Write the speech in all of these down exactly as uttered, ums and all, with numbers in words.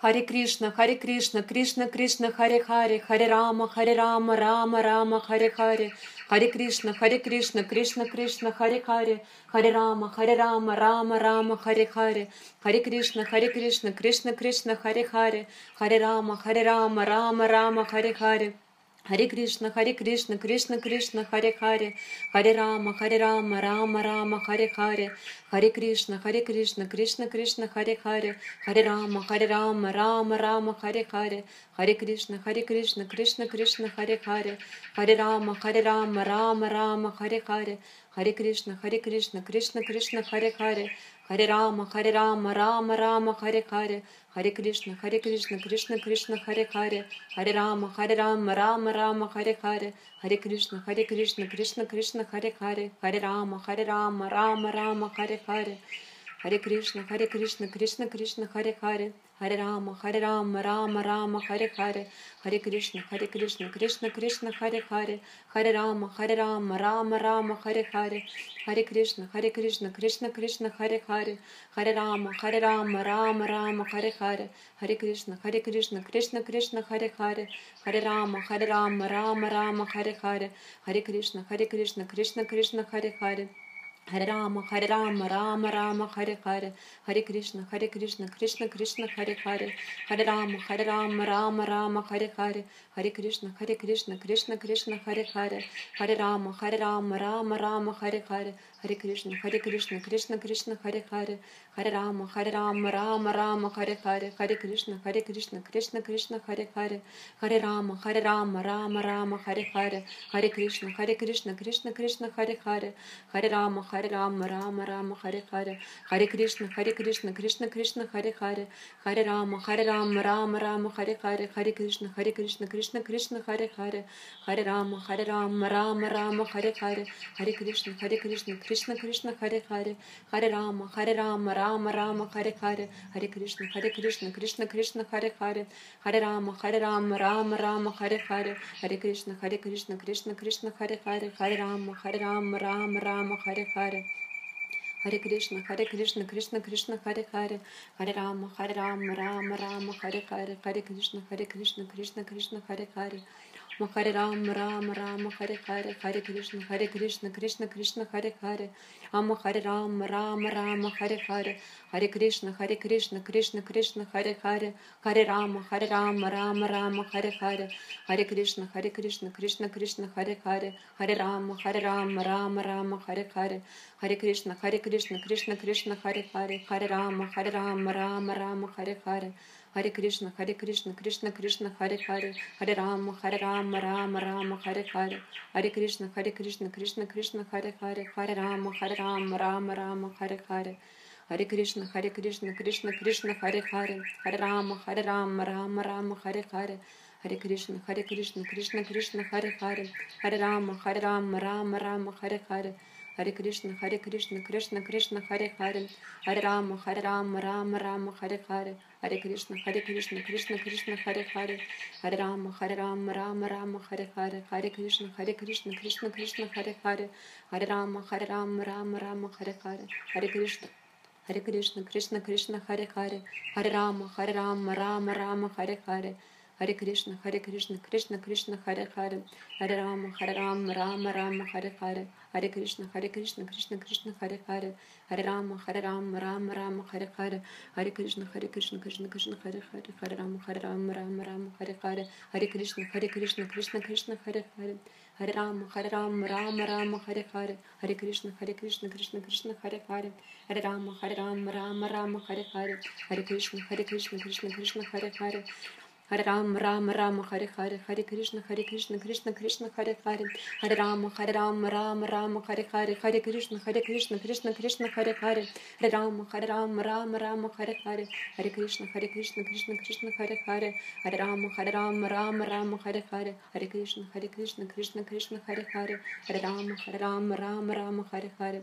Харе Кришна, Харе Кришна, Кришна Кришна, Харе Харе, Харе Рама, Харе Рама, Рама Рама, Харе Харе, Харе Кришна, Харе Кришна, Кришна Кришна, Харе Харе, Харе Рама, Харе Рама, Рама Рама, Харе Харе, Харе Кришна, Харе Кришна, Кришна Кришна, Харе Харе, Харе Рама, Харе Рама, Рама Рама, Харе Харе. Харе Кришна, Харе Кришна, Кришна Кришна, Харе Харе, Харе Рама, Харе Рама, Рама Рама, Харе Харе, Харе Кришна, Харе Кришна, Кришна Кришна, Харе Харе, Харе Рама, Харе Рама, Рама Рама, Харе Харе, Харе Кришна, Харе Кришна, Кришна Кришна, Харе Харе, Харе Рама, Харе Рама, Рама Рама, Харе Харе, Харе Кришна, Харе Кришна, Кришна Кришна, Харе Харе, Харе Рама, Харе Рама, Рама Рама, Харе Харе, Харе Кришна, Харе Кришна, Кришна Кришна, Харе Харе, Харе Рама, Харе Рама, Рама Рама, Харе Харе, Харе Кришна, Харе Кришна, Кришна Кришна, Харе Харе, Харе Рама, Харе Рама, Рама Рама, Харе Харе, Харе Кришна, Харе Кришна, Кришна Кришна, Харе Харе, Харе Рама, Харе Рама, Рама Рама, Харе Харе, Харе Кришна, Харе Кришна, Кришна Кришна, Харе Харе, Харе Рама, Харе Рама, Рама Рама, Харе Харе, Харе Кришна, Харе Кришна, Кришна Кришна, Харе Харе, Харе Рама, Харе Рама, Рама Рама, Харе Харе, Харе Кришна, Харе Кришна, Кришна Кришна, Харе Харе, Харе Рама, Харе Рама, Рама Рама, Харе Харе, Харе Кришна, Харе Кришна, Кришна Кришна, Харе Харе, Харе Рама, Харе Рама, Рама Рама, Харе Харе, Харе Кришна, Харе Кришна, Кришна Кришна, Харе Харе, Харе Рама, Харе Рама, Рама Рама, Харе Харе, Харе Кришна, Харе Кришна, Кришна Кришна, Харе Харе, Харе Рама, Харе Рама, Рама Рама, Харе Харе, Харе Кришна, Харе Кришна, Кришна Кришна, Харе Харе, Харе Рама, Харе Рама, Рама Рама, Харе Харе, Харе Кришна, Харе Кришна, Кришна Кришна, Харе Харе, Харе Рама, Харе Рама, Рама Рама, Харе Харе, Харе Кришна, Харе Кришна, Кришна Кришна, Харе Харе, Харе Рама, Харе Рама, Рама Рама, Харе Харе, Харе Кришна, Харе Кришна, Кришна Кришна, Харе Харе, Харе Рама, Харе Рама, Рама Рама, Харе Харе, Харе Кришна, Харе Кришна, Кришна Кришна, Харе Харе, Харе Рама, Харе Рама, Рама Рама, Харе Харе, Харе Кришна, Харе Кришна, Кришна Кришна, Харе Харе, Харе Рама, Харе Рама, Рама Рама, Харе Харе, Харе Кришна, Харе Кришна, Кришна Кришна, Харе Харе, Харе Рама, Харе Рама, Рама Рама, Харе Харе, Харе Кришна, Харе Кришна, Кришна Кришна, Харе Харе, Харе Рама, Харе Рама, Рама Рама, Харе Харе, Харе Кришна, Харе Кришна, Кришна Кришна, Харе Харе, Харе Рама, Харе Рама, Рама Рама, Харе Харе, Харе Кришна, Харе Кришна, Кришна Кришна, Харе Харе, Харе Рама, Рама Рама, Харе Харе, Харе Кришна, Харе Кришна, Кришна Кришна, Харе Харе, Ама Харе Рама, Рама Рама, Харе Харе, Харе Кришна, Харе Кришна, Кришна Кришна, Харе Харе, Харе Рама, Харе Рама, Рама Рама, Харе Харе, Харе Кришна, Харе Кришна, Кришна Кришна, Харе Харе, Харе Рама, Харе Рама, Рама Рама, Харе Харе, Харе Кришна, Харе Кришна, Кришна Кришна, Харе Харе, Харе Рама, Харе Рама, Рама Рама, Харе Харе, Харе Кришна, Харе Кришна, Кришна Кришна, Харе Харе, Харе Рама, Харе Рама, Рама Рама, Харе Харе, Харе Кришна, Харе Кришна, Кришна Кришна, Харе Харе, Харе Рама, Харе Рама, Рама Рама, Харе Харе, Харе Кришна, Харе Кришна, Кришна Кришна, Харе Харе, Харе Рама, Харе Рама, Рама Рама, Харе Харе, Харе Кришна, Харе Кришна, Кришна Кришна, Харе Харе, Харе Рама, Харе Рама, Рама Рама, Харе Харе, Харе Кришна, Харе Кришна, Кришна Кришна, Харе Харе, Харе Рама, Харе Рама, Рама Рама, Харе Харе, Харе Кришна, Харе Кришна, Кришна Кришна, Харе Харе, Харе Рама, Харе Рама, Рама Рама, Харе Харе, Харе Кришна, Харе Кришна, Кришна Кришна, Харе Харе, Харе Рама, Харе Рама, Рама Рама, Харе Харе, Харе Кришна, Харе Кришна, Кришна Кришна, Харе Харе, Харе Рама, Харе Рама, Рама Рама, Харе Харе, Харе Кришна, Харе Кришна, Кришна Кришна, Харе Харе, Харе Рама, Харе Рама, Рама Рама, Харе Харе, Харе Кришна, Харе Кришна, Кришна Кришна, Харе Харе, Харе Рама, Харе Рама, Рама Рама, Харе Харе, Харе Кришна, Харе Кришна, Кришна Кришна, Харе Харе, Харе Рама, Харе Рама, Рама Рама, Харе Харе, Харе Кришна, Харе Кришна, Кришна Кришна, Харе Харе, Харе Рама, Харе Рама, Рама Рама, Харе Харе, Харе Кришна, Харе Кришна, Кришна Кришна, Харе Харе, Харе Рама, Харе Рама, Рама Рама, Харе Харе, Харе Кришна, Харе Кришна, Кришна Кришна, Харе Харе, Харе Рама, Рама Рама, Харе Харе, Харе Кришна, Харе Кришна, Кришна Кришна, Харе Харе, Харе Рама, Харе Рама, Рама Рама, Харе Харе, Харе Кришна, Харе Кришна, Кришна Кришна, Харе Харе, Харе Рама, Харе Рама, Рама Рама, Харе Харе, Харе Кришна, Харе Кришна, Кришна Кришна, Харе Харе, Харе Рама, Харе Рама, Рама Рама, Харе Харе, Харе Кришна, Харе Кришна, Кришна Кришна, Харе Харе, Харе Рама, Харе Рама, Рама Рама, Харе Харе,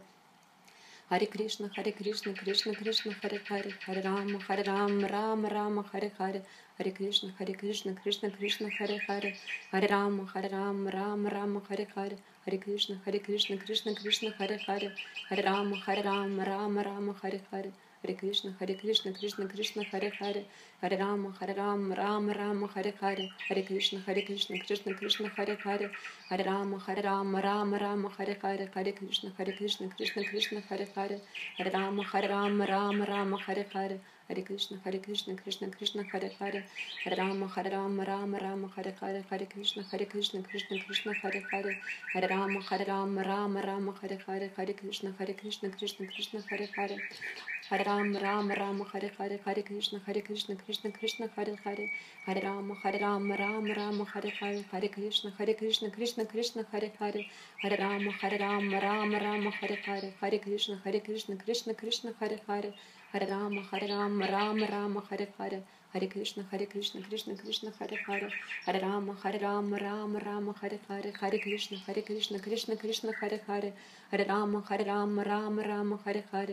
Харе Кришна, Харе Кришна, Кришна Кришна, Харе Харе, Харе Рама, Харе Рама, Рама Рама, Харе Харе, Харе Кришна, Харе Кришна, Кришна Кришна, Харе Харе, Харе Рама, Харе Рама, Рама Рама, Харе Харе, Hare Krishna, Hare Krishna, Krishna Krishna, Hare Hare, Hare Rama, Hare Rama, Rama Rama, Hare Hare, Hare Krishna, Hare Krishna, Krishna Krishna, Hare Hare, Hare Rama, Hare Rama, Rama Rama, Hare Hare, Hare Krishna, Hare Krishna, Krishna Krishna, Hare Hare, Hare Rama, Hare Rama, Rama Rama, Hare Hare, Hare Krishna, Hare Krishna, Krishna Krishna, Hare Hare, Hare Rama, Hare Rama, Rama Rama, Hare Hare, Hare Krishna, Hare Krishna, Krishna Krishna, Hare Hare, Hare Rama, Hare Rama, Rama Rama, Hare Hare, Hare Krishna, Hare Krishna, Krishna Krishna, Hare Hare, Hare Rama, Hare Rama, Rama Rama, Hare Hare, Hare Krishna, Hare Krishna, Krishna Krishna, Hare Hare, Hare Rama, Rama Rama, Hare Hare, Hare Krishna, Hare Krishna, Krishna Krishna, Hare Hare, Hare Rama, Hare Rama, Rama Rama, Hare Hare, Hare Krishna, Hare Krishna, Krishna Krishna, Hare Hare, Hare Rama, Hare Rama, Rama Rama, Hare Hare, Hare Krishna, Hare Krishna, Krishna Krishna, Hare Hare, Hare Rama, Hare Rama, Rama Rama, Hare Hare, Hare Krishna, Hare Krishna, Krishna Krishna, Hare Hare, Hare Rama, Hare Rama, Rama Rama, Hare Hare, Hare Krishna, Hare Krishna, Krishna Krishna, Hare Hare, Hare Rama, Hare Rama, Rama Rama, Hare Hare,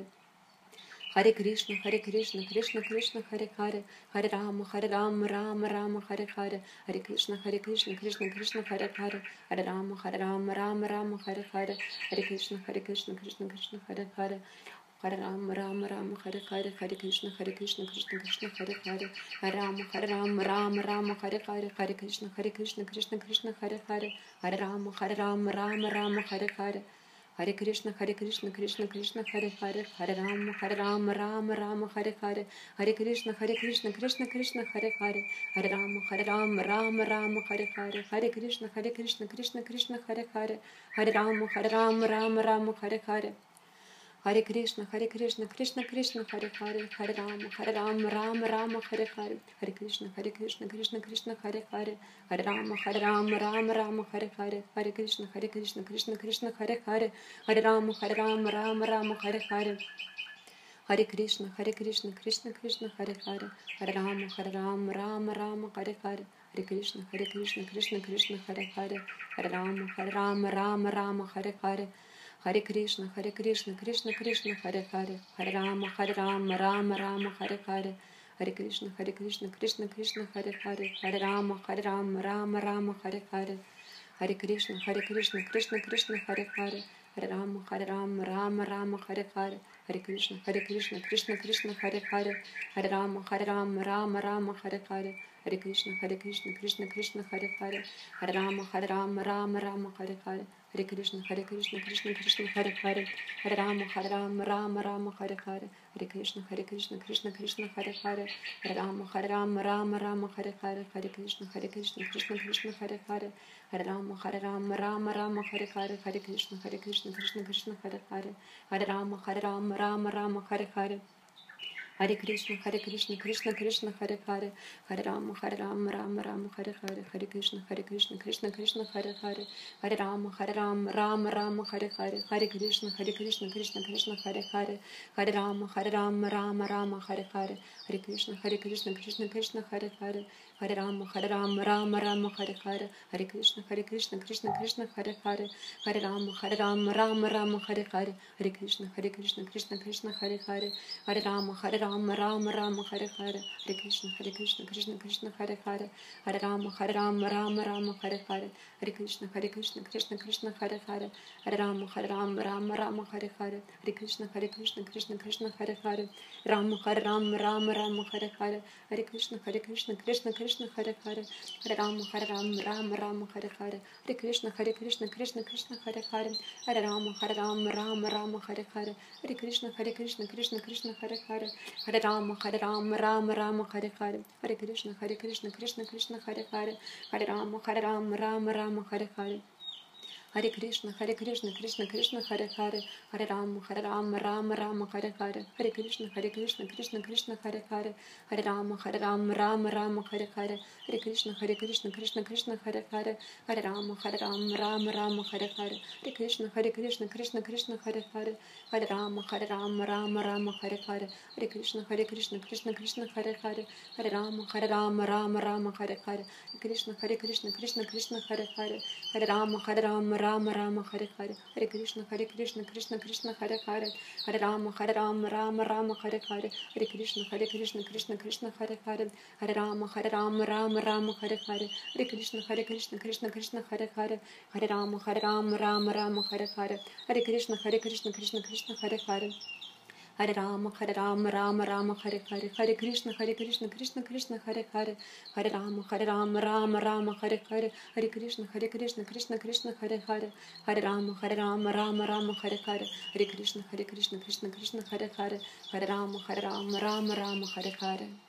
Hare Krishna, Hare Krishna, Krishna Krishna, Hare Hare, Hare Rama, Hare Rama, Rama Rama, Hare Hare, Hare Krishna, Hare Krishna, Krishna Krishna, Hare Hare, Hare Rama, Hare Rama, Rama Rama, Hare Hare, Hare Krishna, Hare Krishna, Krishna Krishna, Hare Hare, Hare Rama, Rama Rama, Hare Hare, Hare Krishna, Hare Krishna, Krishna Krishna, Hare Hare, Hare Rama, Hare Rama, Rama Rama, Hare Hare, Hare Krishna, Hare Krishna, Krishna Krishna, Hare Hare, Hare Rama, Hare Rama, Rama Rama, Hare Hare, Hare Krishna, Hare Krishna, Krishna Krishna, Hare Hare, Hare Rama, Hare Rama, Rama Rama, Hare Hare, Hare Krishna, Hare Krishna, Krishna Krishna, Hare Hare, Hare Rama, Hare Rama, Rama Rama, Hare Hare, Hare Krishna, Hare Krishna, Krishna Krishna, Hare Hare, Hare Rama, Hare Rama, Rama Rama, Hare Hare, Hare Krishna, Hare Krishna, Krishna Krishna, Hare Hare, Hare Rama, Hare Rama, Rama Rama, Hare Hare, Hare Krishna, Hare Krishna, Krishna Krishna, Hare Hare, Hare Rama, Hare Rama, Rama Rama, Hare Hare, Hare Krishna, Hare Krishna, Krishna Krishna, Hare Hare, Hare Rama, Hare Rama, Rama Rama, Hare Hare, Hare Krishna, Hare Krishna, Krishna Krishna, Hare Hare, Hare Rama, Hare Rama, Rama Rama, Hare Hare, Hare Krishna, Hare Krishna, Krishna Krishna, Hare Hare, Hare Rama, Hare Rama, Rama Rama, Hare Hare, Hare Krishna, Hare Krishna, Krishna Krishna, Hare Hare, Hare Rama, Hare Rama, Rama Rama, Hare Hare, Hare Krishna, Hare Krishna, Krishna Krishna, Hare Hare, Hare Rama, Hare Rama, Rama Rama, Hare Hare, Hare Krishna, Hare Krishna, Krishna Krishna, Hare Hare, Hare Rama, Hare Rama, Rama Rama, Hare Hare, Hare Krishna, Hare Krishna, Krishna Krishna, Hare Hare, Hare Rama, Hare Rama, Rama Rama, Hare Hare, Hare Krishna, Hare Krishna, Krishna Krishna, Hare Hare, Hare Rama, Hare Rama, Rama Rama, Hare Hare, Hare Krishna, Hare Krishna, Krishna Krishna, Hare Hare, Hare Rama, Hare Rama, Rama Rama, Hare Hare, Hare Krishna, Hare Krishna, Krishna Krishna, Hare Hare, Hare Rama, Hare Rama, Rama Rama, Hare Hare, Hare Krishna, Hare Krishna, Krishna Krishna, Hare Hare, Hare Rama, Hare Rama, Rama Rama, Hare Hare, Hare Krishna, Hare Krishna, Krishna Krishna, Hare Hare, Hare Rama, Hare Rama, Rama Rama, Hare Hare, Hare Krishna, Hare Krishna, Krishna Krishna, Hare Hare, Hare Rama, Hare Rama, Rama Rama, Hare Hare, Hare Krishna, Hare Krishna, Krishna Krishna, Hare Hare, Hare Rama, Hare Rama, Rama Rama, Hare Hare, Hare Krishna, Hare Krishna, Krishna Krishna, Hare Hare, Hare Rama, Hare Rama, Rama Rama, Hare Hare, Hare Krishna, Hare Krishna, Krishna Krishna, Hare Hare, Hare Rama, Hare Rama, Rama Rama, Hare Hare, Hare Krishna, Hare Krishna, Krishna Krishna, Hare Hare, Hare Rama, Hare Rama, Rama Rama, Hare Hare, Hare Krishna, Hare Krishna, Krishna Krishna, Hare Hare, Hare Rama, Hare Rama, Rama Rama, Hare Hare, Hare Krishna, Hare Krishna, Krishna Krishna, Hare Hare, Hare Rama, Hare Rama, Rama Rama, Hare Hare, Hare Krishna, Hare Krishna, Krishna Krishna, Hare Hare, Hare Rama, Hare Rama, Rama Rama, Hare Hare, Hare Krishna, Hare Krishna, Krishna Krishna, Hare Hare, Rama, Hare Rama, Rama Rama, Hare Hare, Hare Krishna, Hare Krishna, Krishna Krishna, Hare Hare, Hare Rama, Hare Rama, Rama Rama, Hare Hare, Hare Krishna, Hare Krishna, Krishna Krishna, Hare Hare, Hare Rama, Hare Rama, Rama Rama, Hare Hare, Hare Krishna, Hare Krishna, Krishna Krishna, Hare Hare, Hare Rama, Hare Rama, Rama Rama, Hare Hare, Hare Krishna, Hare Krishna, Krishna Krishna, Hare Hare, Hare Rama, Hare Rama, Rama Rama, Hare Hare, Hare Krishna, Hare Krishna, Krishna Krishna, Hare Hare, Hare Rama, Hare Rama, Rama Rama, Hare Hare, Hare Krishna, Hare Krishna, Krishna Krishna, Hare Hare, Hare Rama, Hare Rama, Rama Rama, Hare Hare, Hare Krishna, Hare Krishna, Krishna Krishna, Hare Hare, Hare Rama, Hare Rama, Rama Rama, Hare Hare, Hare Krishna, Hare Krishna, Krishna Krishna, Hare Hare, Hare Rama, Hare Rama, Rama Rama, Hare Hare, Hare Krishna, Hare Krishna, Krishna Krishna, Hare Hare, Hare Rama, Hare Rama, Rama Rama, Hare Hare, Hare Krishna, Hare Krishna, Krishna Krishna, Hare Hare, Hare Rama, Hare Rama, Rama Rama Hare Hare Hare Krishna Hare Krishna Krishna Krishna Hare Hare Hare Rama Hare Rama Rama Rama Hare Hare Hare Krishna Hare Krishna Krishna Krishna Hare Hare Hare Rama Hare Rama Rama Rama Hare Hare Hare Krishna Hare Krishna Krishna Krishna Hare Hare Hare Rama Hare Rama Rama Rama Hare Hare Hare Krishna Hare Krishna Krishna Krishna Hare Hare Hare Rama, Hare Rama, Rama Rama, Hare Hare, Hare Krishna, Hare Krishna, Krishna Krishna, Hare Hare, Hare Rama, Hare Rama, Rama Rama, Hare Hare, Hare Krishna, Hare Krishna, Krishna Krishna, Hare Hare, Hare Rama, Hare Rama, Rama Rama, Hare Hare, Hare Krishna, Hare Krishna, Krishna Krishna, Hare Hare, Hare Rama, Hare Rama, Rama Rama, Hare Hare.